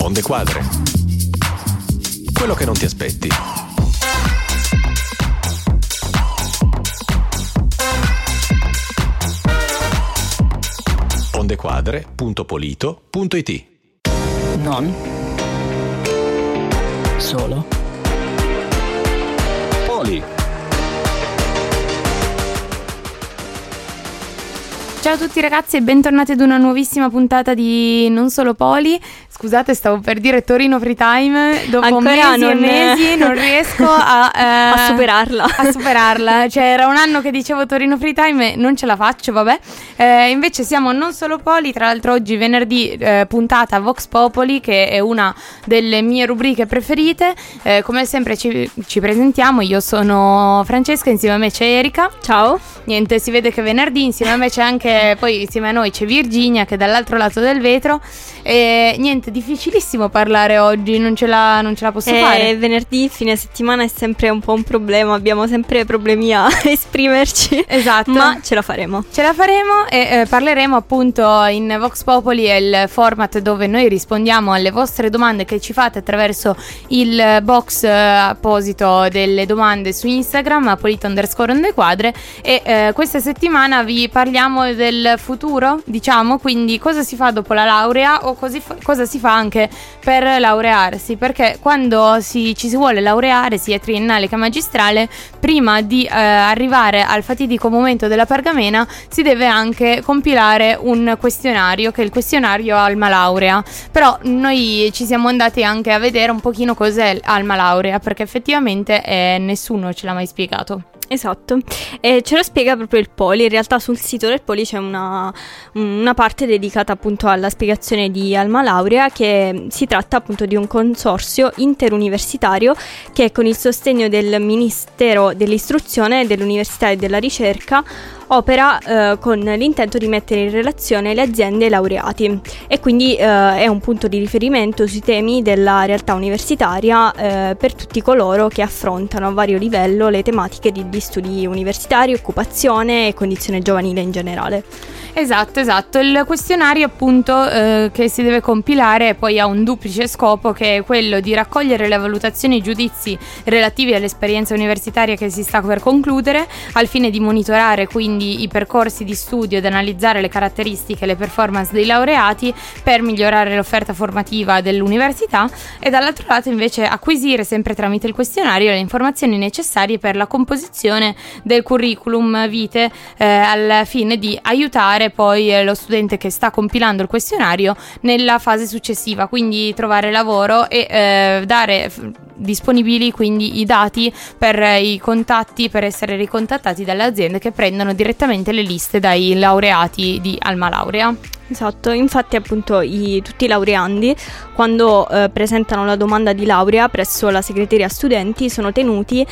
Onde Quadre. Quello che non ti aspetti. ondequadre.polito.it. Non solo Poli. Ciao a tutti ragazzi e bentornati ad una nuovissima puntata di Non Solo Poli. Scusate, stavo per dire Torino Free Time. Dopo ancora mesi non riesco a superarla. Cioè era un anno che dicevo Torino Free Time e non ce la faccio, vabbè. Invece siamo Non Solo Poli. Tra l'altro oggi venerdì puntata Vox Popoli, che è una delle mie rubriche preferite. Come sempre ci presentiamo. Io sono Francesca, insieme a me c'è Erika. Ciao. Niente, si vede che venerdì insieme a me c'è anche, poi insieme a noi c'è Virginia che è dall'altro lato del vetro. E niente, difficilissimo parlare oggi, non ce la posso fare. Venerdì, fine settimana è sempre un po' un problema, abbiamo sempre problemi a esprimerci. Esatto. Ma ce la faremo. E parleremo appunto in Vox Popoli, è il format dove noi rispondiamo alle vostre domande che ci fate attraverso il box apposito delle domande su Instagram, @polito_ondequadre. E questa settimana vi parliamo del futuro, diciamo, quindi cosa si fa dopo la laurea o cosa si fa anche per laurearsi, perché quando ci si vuole laureare, sia triennale che magistrale, prima di arrivare al fatidico momento della pergamena si deve anche compilare un questionario, che è il questionario Alma Laurea. Però noi ci siamo andati anche a vedere un pochino cos'è Alma Laurea, perché effettivamente nessuno ce l'ha mai spiegato. Esatto, e ce lo spiega proprio il Poli. In realtà sul sito del Poli c'è una parte dedicata appunto alla spiegazione di Alma Laurea, che si tratta appunto di un consorzio interuniversitario che con il sostegno del Ministero dell'Istruzione, dell'Università e della Ricerca opera con l'intento di mettere in relazione le aziende e i laureati, e quindi è un punto di riferimento sui temi della realtà universitaria per tutti coloro che affrontano a vario livello le tematiche di studi universitari, occupazione e condizione giovanile in generale. Esatto, il questionario appunto che si deve compilare poi ha un duplice scopo, che è quello di raccogliere le valutazioni e i giudizi relativi all'esperienza universitaria che si sta per concludere, al fine di monitorare quindi i percorsi di studio ed analizzare le caratteristiche e le performance dei laureati per migliorare l'offerta formativa dell'università, e dall'altro lato invece acquisire sempre tramite il questionario le informazioni necessarie per la composizione del curriculum vitae, al fine di aiutare poi lo studente che sta compilando il questionario nella fase successiva, quindi trovare lavoro e dare disponibili quindi i dati per i contatti, per essere ricontattati dalle aziende che prendono direttamente le liste dai laureati di Alma Laurea. Esatto, infatti appunto tutti i laureandi quando presentano la domanda di laurea presso la segreteria studenti sono tenuti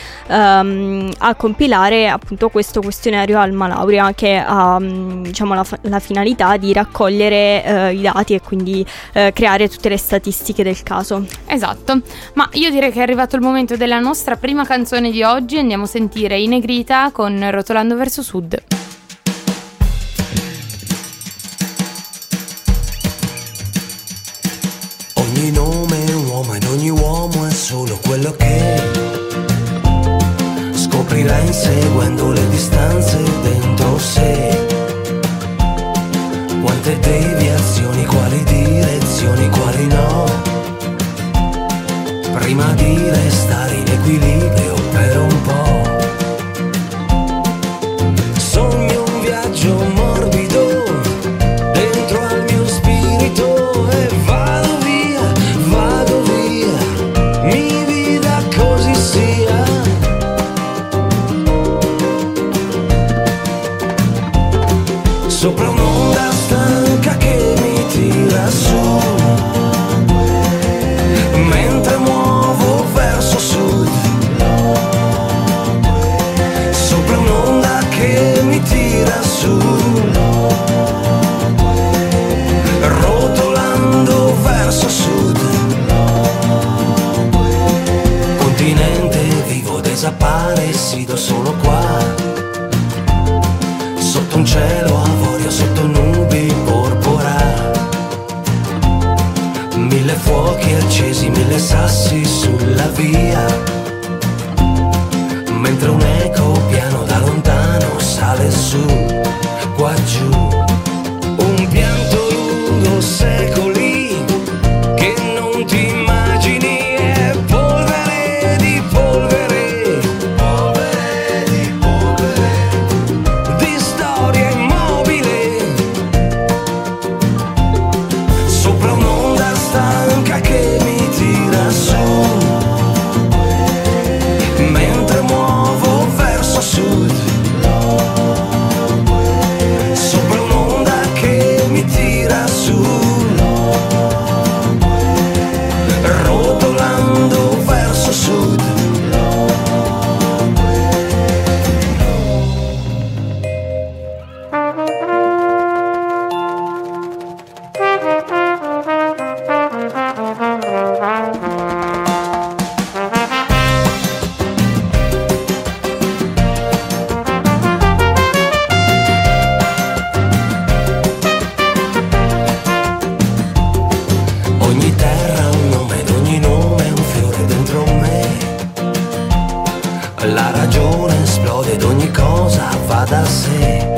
a compilare appunto questo questionario Alma Laurea, che ha diciamo la finalità di raccogliere i dati e quindi creare tutte le statistiche del caso. Esatto, ma io direi che è arrivato il momento della nostra prima canzone di oggi. Andiamo a sentire I Negrita con Rotolando verso Sud. Ogni nome è un uomo ed ogni uomo è solo quello che scoprirà inseguendo le distanze dentro sé. Quante deviazioni, quali direzioni, quali no, prima di restare in equilibrio per un po'. Sogno un viaggio morbido dentro al mio spirito e vado via, mi vida così sia. Sopra un'onda stanca che mi tira su, mentre muovo verso sud. Sopra un'onda che mi tira su, rotolando verso sud. Continente vivo, desaparecido solo qua, sotto un cielo avorio, sotto nubi porpora. Mille fuochi fuochi accesi, 1000 sassi sulla via, mentre un eco piano da lontano sale su, qua giù. Un pianto lungo secoli che non ti immagini, è polvere di polvere, polvere di polvere, di storia immobile, sopra un'onda stanca che mi tira su, mentre muovo verso sud, sopra un'onda che mi tira su, rotolando verso sud. Ogni terra ha un nome ed ogni nome è un fiore dentro me. La ragione esplode ed ogni cosa va da sé.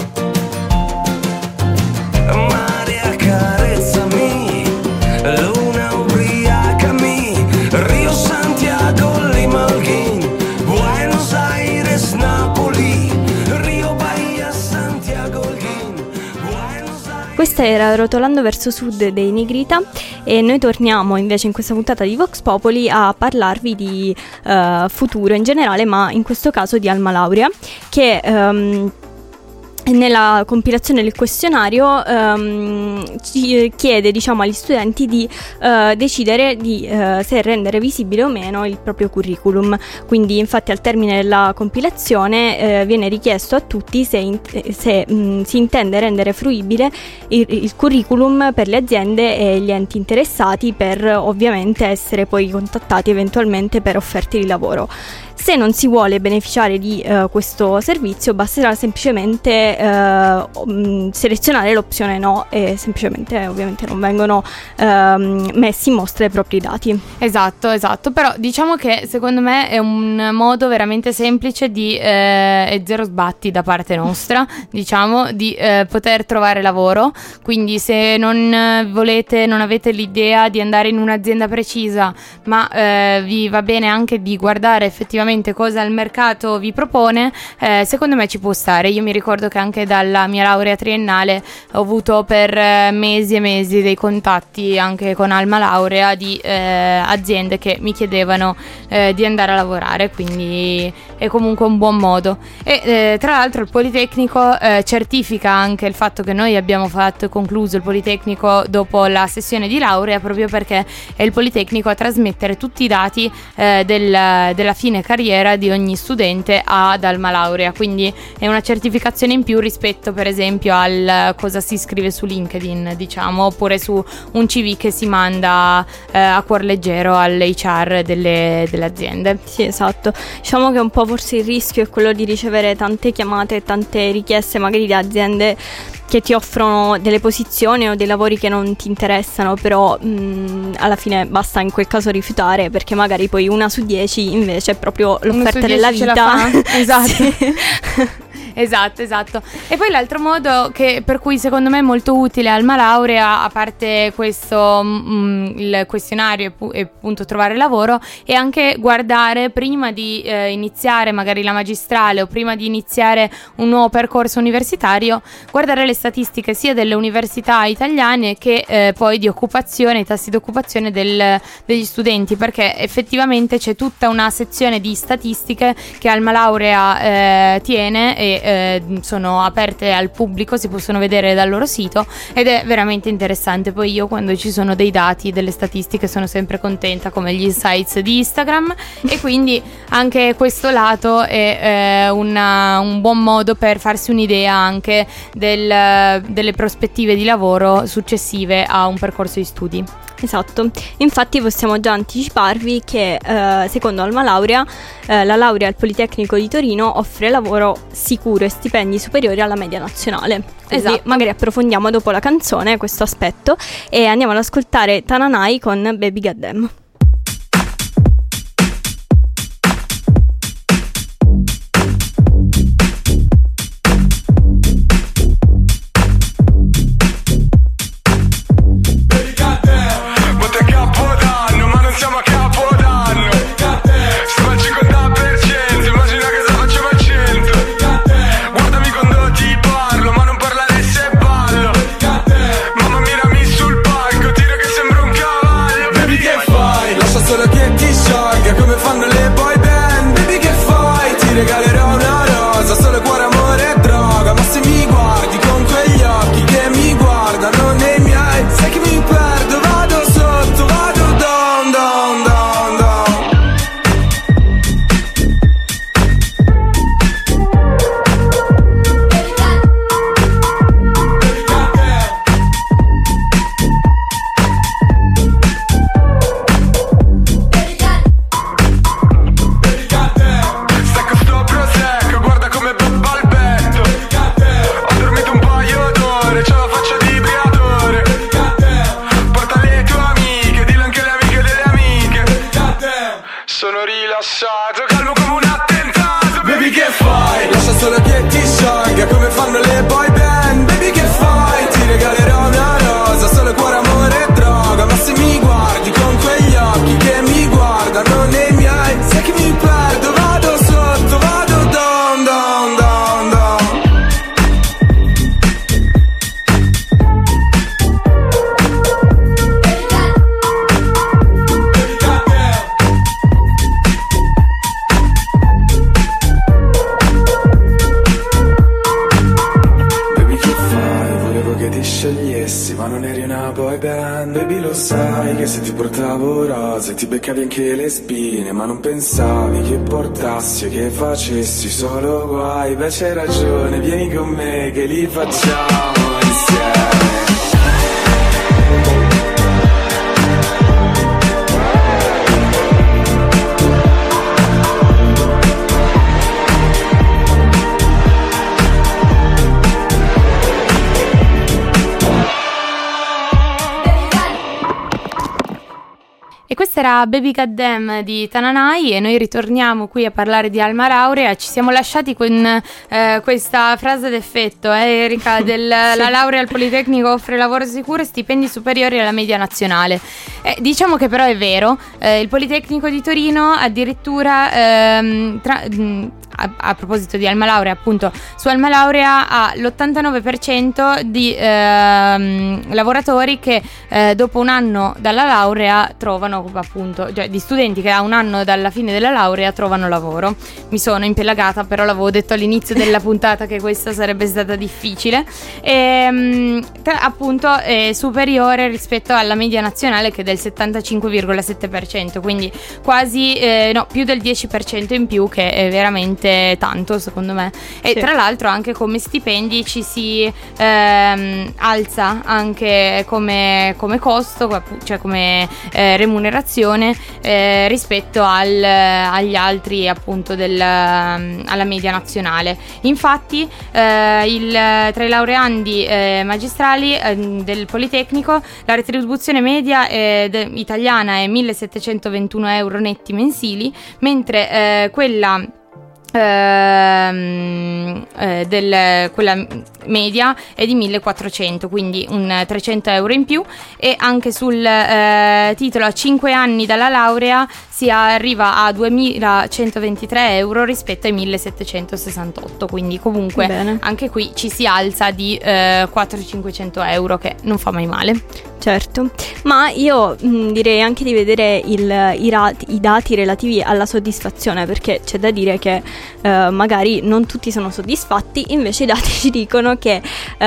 Mare accarezzami, luna ubriacami, Rio Santiago Lima Holguín, Buenos Aires Napoli, Rio Bahia Santiago Holguín, Buenos Aires. Questa era Rotolando verso sud dei Negrita e noi torniamo invece in questa puntata di Vox Populi a parlarvi di futuro in generale, ma in questo caso di Alma Laurea, che nella compilazione del questionario ci chiede, diciamo, agli studenti di decidere di se rendere visibile o meno il proprio curriculum. Quindi infatti al termine della compilazione viene richiesto a tutti se si intende rendere fruibile il curriculum per le aziende e gli enti interessati, per ovviamente essere poi contattati eventualmente per offerte di lavoro. Se non si vuole beneficiare di questo servizio, basterà semplicemente selezionare l'opzione no, e semplicemente ovviamente non vengono messi in mostra i propri dati. Esatto, però diciamo che secondo me è un modo veramente semplice e zero sbatti da parte nostra, diciamo, di poter trovare lavoro. Quindi se non avete l'idea di andare in un'azienda precisa, ma vi va bene anche di guardare effettivamente cosa il mercato vi propone, secondo me ci può stare. Io mi ricordo che anche dalla mia laurea triennale ho avuto per mesi e mesi dei contatti anche con Alma Laurea di aziende che mi chiedevano di andare a lavorare, quindi è comunque un buon modo. E tra l'altro il Politecnico certifica anche il fatto che noi abbiamo fatto e concluso il Politecnico dopo la sessione di laurea, proprio perché è il Politecnico a trasmettere tutti i dati della fine carriera di ogni studente ad Alma Laurea, quindi è una certificazione in più rispetto per esempio al cosa si scrive su LinkedIn, diciamo, oppure su un CV che si manda a cuor leggero all'HR delle aziende. Sì, esatto. Diciamo che un po' forse il rischio è quello di ricevere tante chiamate e tante richieste magari da aziende che ti offrono delle posizioni o dei lavori che non ti interessano, però alla fine basta in quel caso rifiutare, perché magari poi 1 su 10 invece è proprio l'offerta della vita. Esatto. Sì. Esatto. E poi l'altro modo per cui secondo me è molto utile Alma Laurea, a parte questo il questionario e appunto trovare lavoro, è anche guardare prima di iniziare magari la magistrale o prima di iniziare un nuovo percorso universitario, guardare le statistiche sia delle università italiane che poi di occupazione, i tassi di occupazione degli studenti, perché effettivamente c'è tutta una sezione di statistiche che Alma Laurea tiene e sono aperte al pubblico, si possono vedere dal loro sito ed è veramente interessante. Poi io quando ci sono dei dati, delle statistiche, sono sempre contenta, come gli insights di Instagram, e quindi anche questo lato è un buon modo per farsi un'idea anche delle prospettive di lavoro successive a un percorso di studi. Esatto, infatti possiamo già anticiparvi che secondo Alma Laurea la laurea al Politecnico di Torino offre lavoro sicuro e stipendi superiori alla media nazionale. Quindi Esatto. magari approfondiamo dopo la canzone questo aspetto e andiamo ad ascoltare Tananai con Baby Goddamn. Ti beccavi anche le spine, ma non pensavi che portassi e che facessi solo guai. Beh, c'hai ragione, vieni con me che li facciamo insieme. E questa era Baby Goddamn di Tananai e noi ritorniamo qui a parlare di Alma Laurea. Ci siamo lasciati con questa frase d'effetto, Erika, la laurea al Politecnico offre lavoro sicuro e stipendi superiori alla media nazionale. Diciamo che però è vero, il Politecnico di Torino addirittura a proposito di Alma Laurea, appunto, su Alma Laurea ha l'89% di lavoratori che dopo un anno dalla laurea trovano, appunto, cioè di studenti che a un anno dalla fine della laurea trovano lavoro. Mi sono impelagata, però l'avevo detto all'inizio della puntata che questa sarebbe stata difficile, appunto è superiore rispetto alla media nazionale che è del 75,7%, quindi quasi più del 10% in più, che è veramente tanto secondo me. E sì, tra l'altro anche come stipendi ci si alza anche come costo, cioè come remunerazione rispetto agli altri, appunto, alla media nazionale. Infatti tra i laureandi magistrali del Politecnico la retribuzione media italiana è 1.721 euro netti mensili, mentre quella media è di 1.400, quindi un 300 euro in più. E anche sul titolo a 5 anni dalla laurea si arriva a 2.123 euro rispetto ai 1.768, quindi comunque bene, anche qui ci si alza di 400-500 euro, che non fa mai male. Certo, ma io direi anche di vedere i dati relativi alla soddisfazione, perché c'è da dire che magari non tutti sono soddisfatti. Invece i dati ci dicono che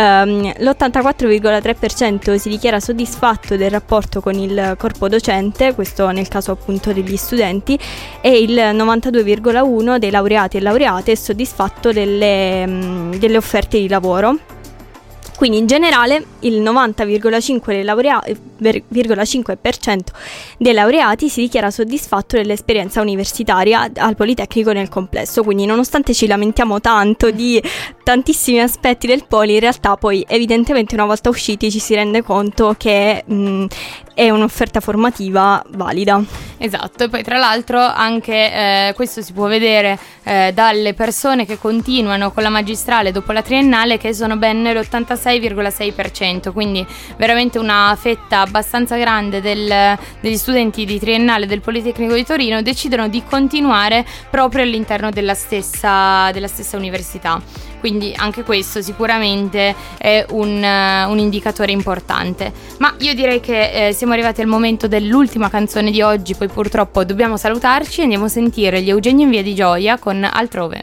l'84,3% si dichiara soddisfatto del rapporto con il corpo docente, questo nel caso appunto degli studenti, e il 92,1% dei laureati e laureate è soddisfatto delle offerte di lavoro. Quindi in generale il 90,5% dei laureati si dichiara soddisfatto dell'esperienza universitaria al Politecnico nel complesso. Quindi nonostante ci lamentiamo tanto di tantissimi aspetti del Poli, in realtà poi evidentemente una volta usciti ci si rende conto che è un'offerta formativa valida. Esatto, e poi tra l'altro anche questo si può vedere dalle persone che continuano con la magistrale dopo la triennale, che sono ben l'86,6%, quindi veramente una fetta abbastanza grande degli studenti di triennale del Politecnico di Torino decidono di continuare proprio all'interno della stessa università. Quindi anche questo sicuramente è un indicatore importante. Ma io direi che siamo arrivati al momento dell'ultima canzone di oggi, poi purtroppo dobbiamo salutarci e andiamo a sentire gli Eugenio in Via di Gioia con Altrove.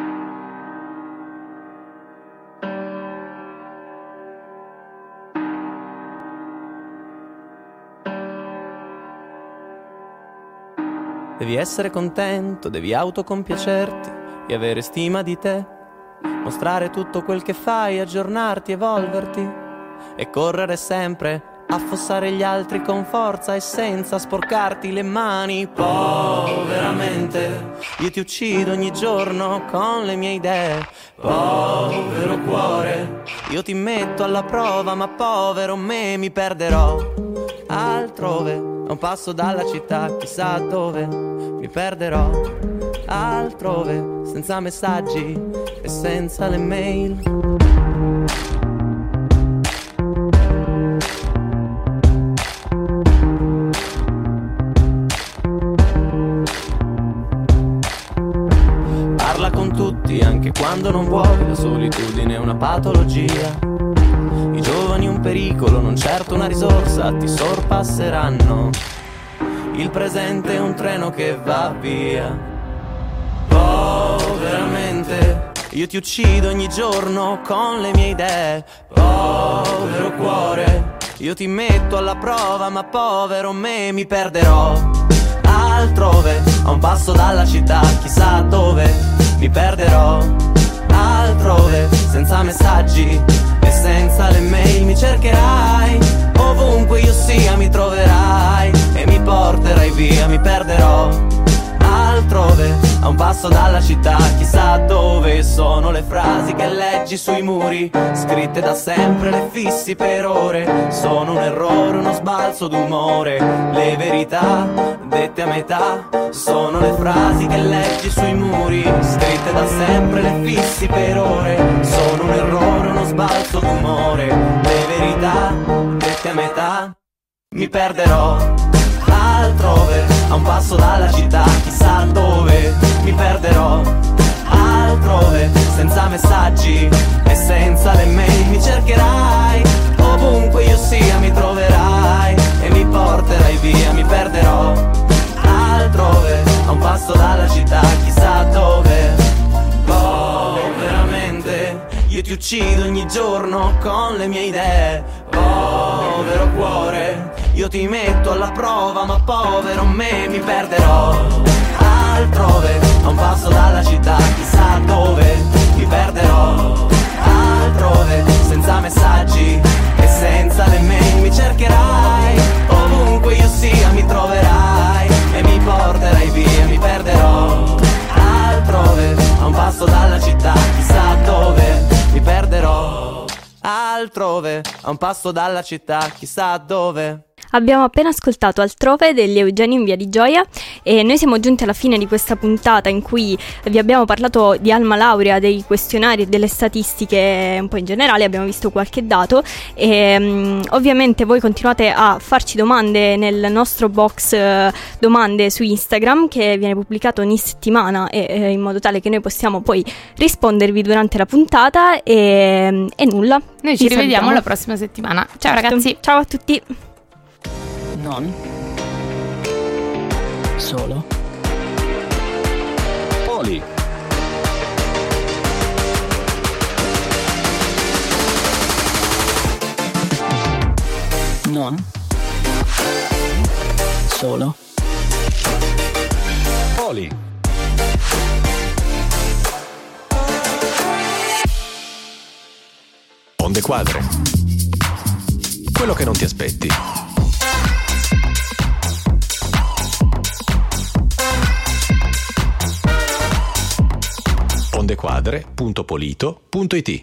Devi essere contento, devi autocompiacerti e avere stima di te, mostrare tutto quel che fai, aggiornarti, evolverti e correre sempre, affossare gli altri con forza e senza sporcarti le mani. Poveramente io ti uccido ogni giorno con le mie idee. Povero cuore, io ti metto alla prova, ma povero me mi perderò altrove, a un passo dalla città, chissà dove mi perderò altrove, senza messaggi e senza le mail. Parla con tutti anche quando non vuoi, la solitudine è una patologia. I giovani un pericolo, non certo una risorsa, ti sorpasseranno. Il presente è un treno che va via. Poveramente io ti uccido ogni giorno con le mie idee. Povero cuore, io ti metto alla prova, ma povero me mi perderò altrove, a un passo dalla città, chissà dove mi perderò altrove, senza messaggi e senza le mail. Mi cercherai ovunque io sia, mi troverai e mi porterai via. Mi perderò altrove, a un passo dalla città, chissà dove. Sono le frasi che leggi sui muri, scritte da sempre, le fissi per ore. Sono un errore, uno sbalzo d'umore, le verità dette a metà. Sono le frasi che leggi sui muri, scritte da sempre, le fissi per ore. Sono un errore, uno sbalzo d'umore, le verità dette a metà. Mi perderò altrove, a un passo dalla città, chissà dove. Mi perderò altrove, senza messaggi e senza le mail. Mi cercherai ovunque io sia, mi troverai e mi porterai via. Mi perderò altrove, a un passo dalla città, chissà dove. Poveramente io ti uccido ogni giorno con le mie idee. Povero cuore, io ti metto alla prova, ma povero me mi perderò altrove, a un passo dalla città, chissà dove. Mi perderò altrove, senza messaggi e senza le mail. Mi cercherai ovunque io sia, mi troverai e mi porterai via. Mi perderò altrove, a un passo dalla città, chissà dove. Mi perderò altrove, a un passo dalla città, chissà dove. Abbiamo appena ascoltato Altrove degli Eugenio in Via di Gioia e noi siamo giunti alla fine di questa puntata in cui vi abbiamo parlato di Alma Laurea, dei questionari e delle statistiche un po' in generale, abbiamo visto qualche dato e ovviamente voi continuate a farci domande nel nostro box domande su Instagram che viene pubblicato ogni settimana e in modo tale che noi possiamo poi rispondervi durante la puntata e nulla. Noi ci rivediamo la prossima settimana. Ciao ragazzi. Ciao a tutti. Non solo Poli. non solo Poli. Onde Quadre. Quello che non ti aspetti. ondequadre.polito.it